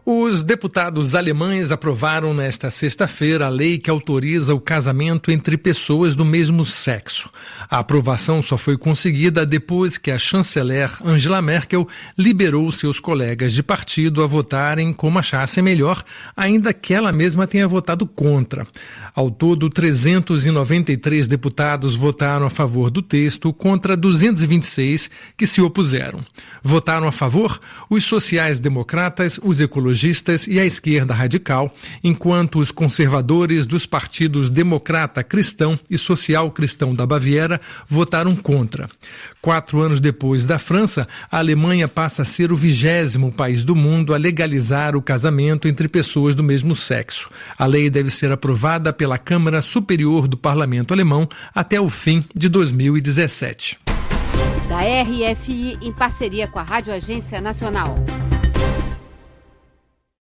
Os deputados alemães aprovaram nesta sexta-feira a lei que autoriza o casamento entre pessoas do mesmo sexo. A aprovação só foi conseguida depois que a chanceler Angela Merkel liberou seus colegas de partido a votarem como achassem melhor, ainda que ela mesma tenha votado contra. Ao todo, 393 deputados votaram a favor do texto contra 226 que se opuseram. Votaram a favor os sociais-democratas, os ecologistas e a esquerda radical, enquanto os conservadores dos partidos Democrata Cristão e Social Cristão da Baviera votaram contra. 4 anos depois da França, a Alemanha passa a ser o 20º país do mundo a legalizar o casamento entre pessoas do mesmo sexo. A lei deve ser aprovada pela Câmara Superior do Parlamento Alemão até o fim de 2017. Da RFI, em parceria com a Rádio Agência Nacional.